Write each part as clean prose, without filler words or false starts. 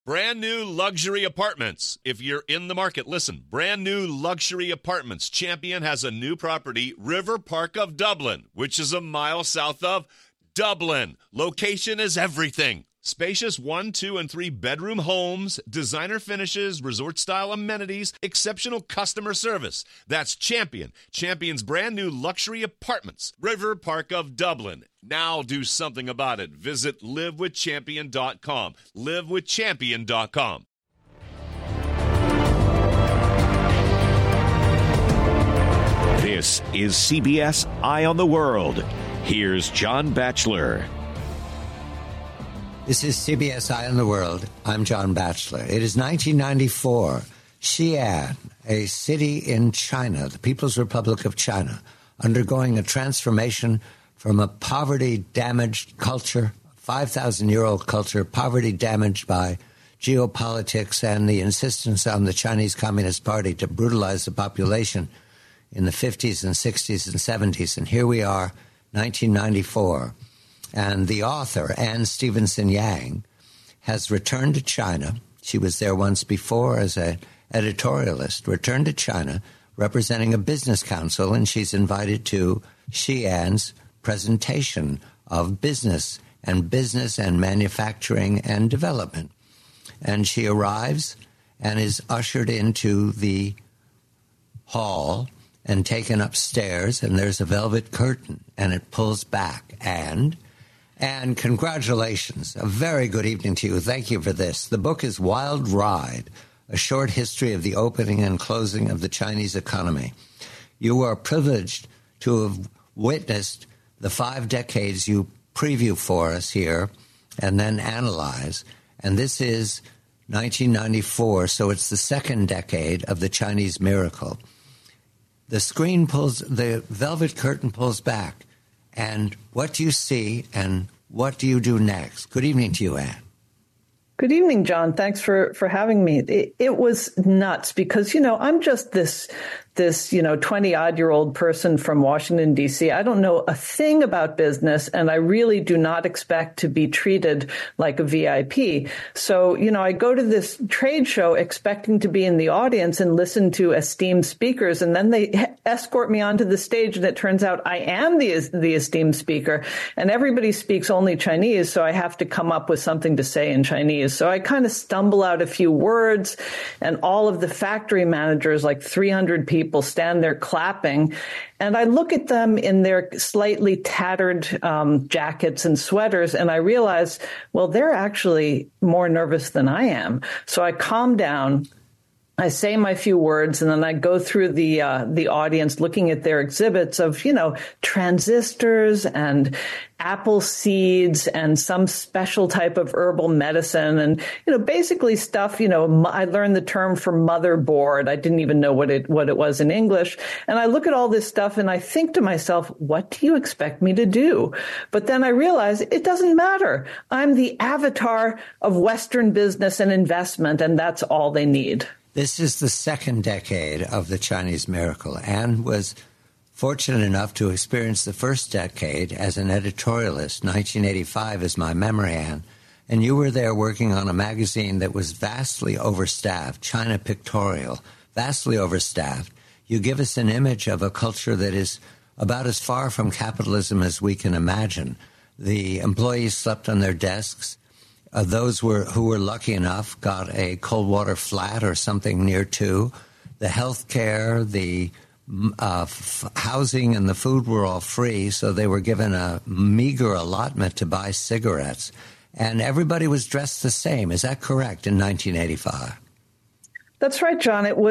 Brand new luxury apartments. If you're in the market, listen. Brand new luxury apartments. Champion has a new property, River Park of Dublin, which is a mile south of Dublin. Location is everything. Spacious 1, 2, and 3 bedroom homes, designer finishes, resort-style amenities, exceptional customer service. That's Champion. Champion's brand new luxury apartments, River Park of Dublin. Now do something about it. Visit livewithchampion.com. Livewithchampion.com. This is CBS Eye on the World. Here's John Batchelor. This is CBS Eye on the World. I'm John Batchelor. It is 1994. Xi'an, a city in China, the People's Republic of China, undergoing a transformation from a poverty-damaged culture, 5,000-year-old culture, poverty damaged by geopolitics and the insistence on the Chinese Communist Party to brutalize the population in the 50s and 60s and 70s. And here we are, 1994. And the author, Anne Stevenson Yang, has returned to China. She was there once before as an editorialist, returned to China representing a business council, and she's invited to Xi'an's presentation of business and manufacturing and development. And she arrives and is ushered into the hall and taken upstairs, and there's a velvet curtain, and it pulls back. And congratulations. A very good evening to you. Thank you for this. The book is Wild Ride, A Short History of the Opening and Closing of the Chinese Economy. You are privileged to have witnessed the 5 decades you preview for us here and then analyze. And this is 1994, so it's the second decade of the Chinese miracle. The velvet curtain pulls back. And what do you see, and what do you do next? Good evening to you, Anne. Good evening, John. Thanks for having me. It was nuts because, I'm just this 20-odd-year-old person from Washington, D.C. I don't know a thing about business, and I really do not expect to be treated like a VIP. So, I go to this trade show expecting to be in the audience and listen to esteemed speakers, and then they escort me onto the stage, and it turns out I am the esteemed speaker, and everybody speaks only Chinese, so I have to come up with something to say in Chinese. So I kind of stumble out a few words, and all of the factory managers, like 300 people, stand there clapping. And I look at them in their slightly tattered jackets and sweaters, and I realize, well, they're actually more nervous than I am. So I calm down. I say my few words, and then I go through the audience looking at their exhibits of, transistors and apple seeds and some special type of herbal medicine and, basically stuff, I learned the term for motherboard. I didn't even know what it was in English. And I look at all this stuff and I think to myself, what do you expect me to do? But then I realize it doesn't matter. I'm the avatar of Western business and investment, and that's all they need. This is the second decade of the Chinese miracle. Anne was fortunate enough to experience the first decade as an editorialist. 1985 is my memory, Anne. And you were there working on a magazine that was vastly overstaffed, China Pictorial, vastly overstaffed. You give us an image of a culture that is about as far from capitalism as we can imagine. The employees slept on their desks. Those who were lucky enough got a cold water flat or something near to. The health care, the housing, and the food were all free, so they were given a meager allotment to buy cigarettes. And everybody was dressed the same. Is that correct, in 1985? That's right, John. It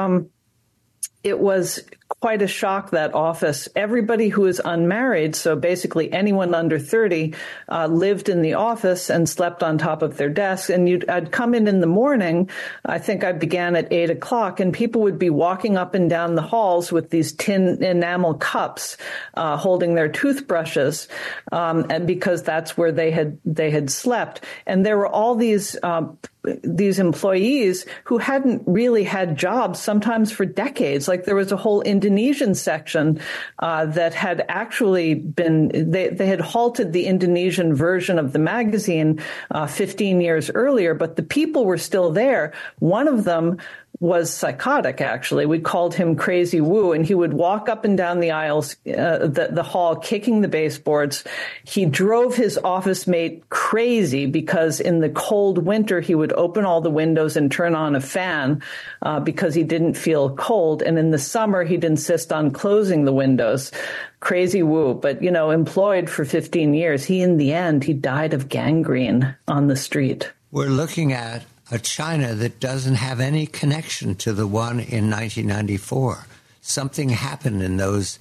was quite a shock, that office. Everybody who is unmarried, so basically anyone under 30, lived in the office and slept on top of their desk. And I'd come in the morning. I think I began at 8 o'clock, and people would be walking up and down the halls with these tin enamel cups, holding their toothbrushes, and because that's where they had slept. And there were all these these employees who hadn't really had jobs sometimes for decades. Like there was a whole Indonesian section that had actually been, they had halted the Indonesian version of the magazine 15 years earlier, but the people were still there. One of them was psychotic, actually. We called him Crazy Wu, and he would walk up and down the aisles, the hall, kicking the baseboards. He drove his office mate crazy because in the cold winter, he would open all the windows and turn on a fan because he didn't feel cold. And in the summer, he'd insist on closing the windows. Crazy Wu, but, employed for 15 years. In the end, he died of gangrene on the street. We're looking at a China that doesn't have any connection to the one in 1994. Something happened in those,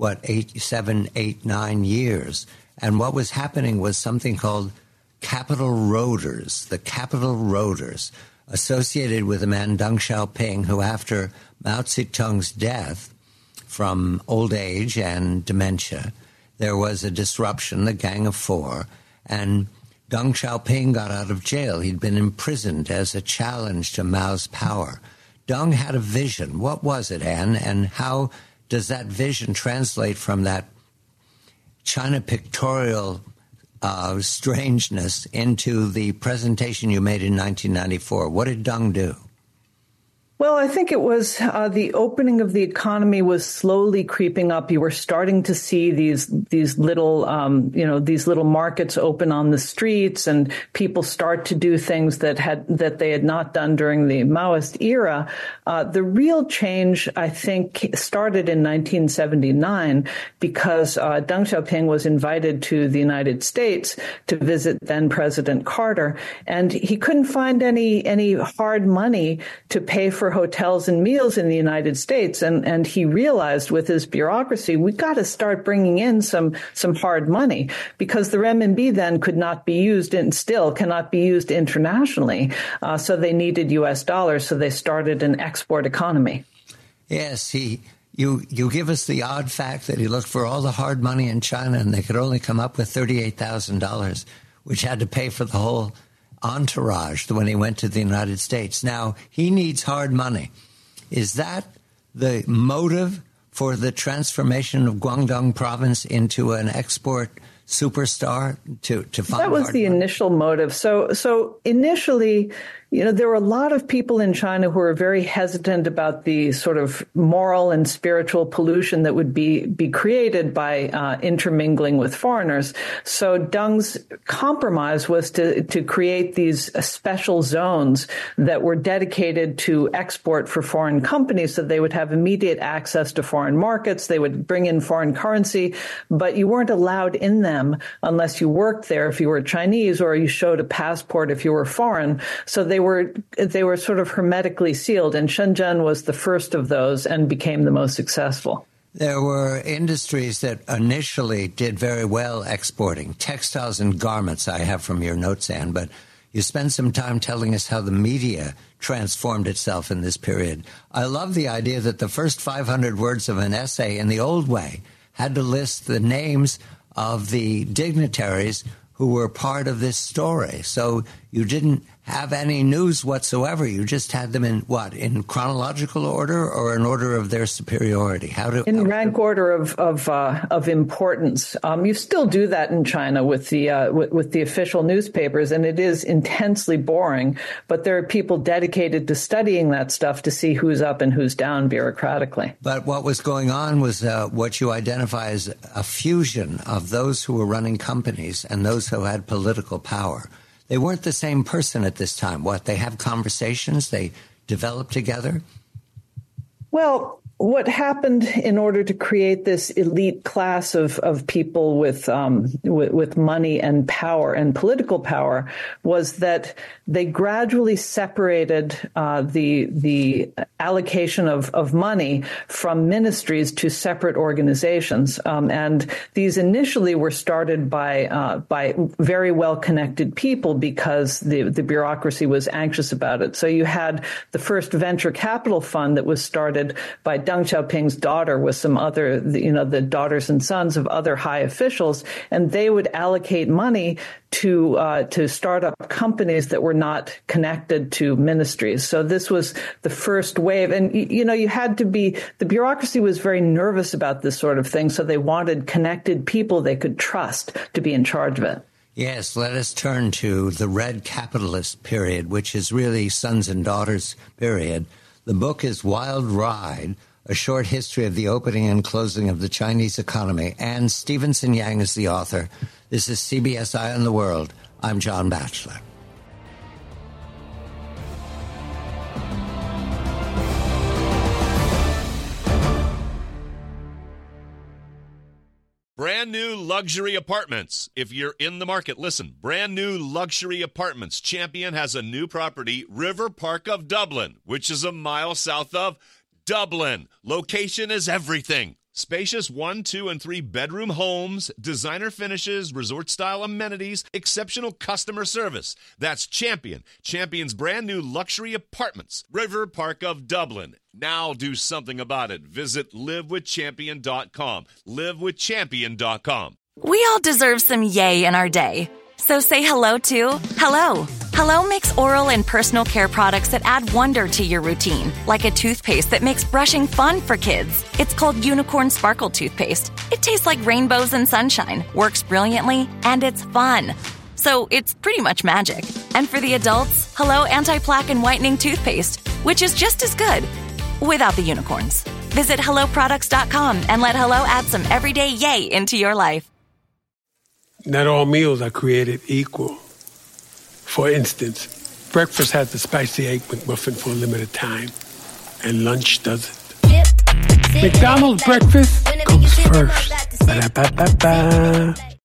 7, 8, 9 years. And what was happening was something called capital roaders, the capital roaders, associated with a man, Deng Xiaoping, who after Mao Zedong's death from old age and dementia, there was a disruption, the Gang of Four, and Deng Xiaoping got out of jail. He'd been imprisoned as a challenge to Mao's power. Deng had a vision. What was it, Anne? And how does that vision translate from that China pictorial strangeness into the presentation you made in 1994? What did Deng do? Well, I think it was the opening of the economy was slowly creeping up. You were starting to see these little, these little markets open on the streets, and people start to do things that they had not done during the Maoist era. The real change, I think, started in 1979 because Deng Xiaoping was invited to the United States to visit then President Carter, and he couldn't find any hard money to pay for hotels and meals in the United States. And he realized with his bureaucracy, we got to start bringing in some hard money because the renminbi then could not be used and still cannot be used internationally. So they needed U.S. dollars. So they started an export economy. Yes, you give us the odd fact that he looked for all the hard money in China and they could only come up with $38,000, which had to pay for the whole entourage when he went to the United States. Now, he needs hard money. Is that the motive for the transformation of Guangdong province into an export superstar to find that was hard the money? Initial motive. So initially, there were a lot of people in China who were very hesitant about the sort of moral and spiritual pollution that would be created by intermingling with foreigners. So Deng's compromise was to create these special zones that were dedicated to export for foreign companies, so they would have immediate access to foreign markets. They would bring in foreign currency, but you weren't allowed in them unless you worked there if you were Chinese or you showed a passport if you were foreign. So they were sort of hermetically sealed, and Shenzhen was the first of those and became the most successful. There were industries that initially did very well exporting, textiles and garments, I have from your notes, Anne, but you spend some time telling us how the media transformed itself in this period. I love the idea that the first 500 words of an essay in the old way had to list the names of the dignitaries who were part of this story. So you didn't have any news whatsoever. You just had them in chronological order or in order of their superiority? In rank order of importance. You still do that in China with the official newspapers, and it is intensely boring. But there are people dedicated to studying that stuff to see who's up and who's down bureaucratically. But what was going on was what you identify as a fusion of those who were running companies and those who had political power. They weren't the same person at this time. They have conversations? They develop together? Well, what happened in order to create this elite class of people with money and power and political power was that they gradually separated the allocation of money from ministries to separate organizations, and these initially were started by very well connected people because the bureaucracy was anxious about it. So you had the first venture capital fund that was started by Deng Xiaoping's daughter with some other, the daughters and sons of other high officials, and they would allocate money to start up companies that were not connected to ministries. So this was the first wave. And, the bureaucracy was very nervous about this sort of thing. So they wanted connected people they could trust to be in charge of it. Yes, let us turn to the Red Capitalist period, which is really sons and daughters period. The book is Wild Ride, A Short History of the Opening and Closing of the Chinese Economy. And Stevenson Yang is the author. This is CBS Eye on the World. I'm John Batchelor. Brand new luxury apartments. If you're in the market, listen. Brand new luxury apartments. Champion has a new property, River Park of Dublin, which is a mile south of Dublin. Location is everything. Spacious 1, 2, and 3 bedroom homes, designer finishes, resort-style amenities, exceptional customer service. That's Champion. Champion's brand new luxury apartments, River Park of Dublin. Now do something about it. Visit livewithchampion.com. Livewithchampion.com. We all deserve some yay in our day. So say hello to Hello. Hello makes oral and personal care products that add wonder to your routine, like a toothpaste that makes brushing fun for kids. It's called Unicorn Sparkle Toothpaste. It tastes like rainbows and sunshine, works brilliantly, and it's fun. So it's pretty much magic. And for the adults, Hello Anti-Plaque and Whitening Toothpaste, which is just as good, without the unicorns. Visit HelloProducts.com and let Hello add some everyday yay into your life. Not all meals are created equal. For instance, breakfast has the spicy egg McMuffin for a limited time, and lunch doesn't. McDonald's breakfast comes first. Ba-da-ba-ba-ba.